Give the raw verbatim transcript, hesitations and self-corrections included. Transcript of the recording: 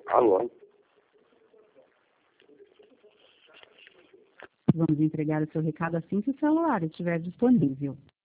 Alô? Vamos entregar o seu recado assim que o celular estiver disponível.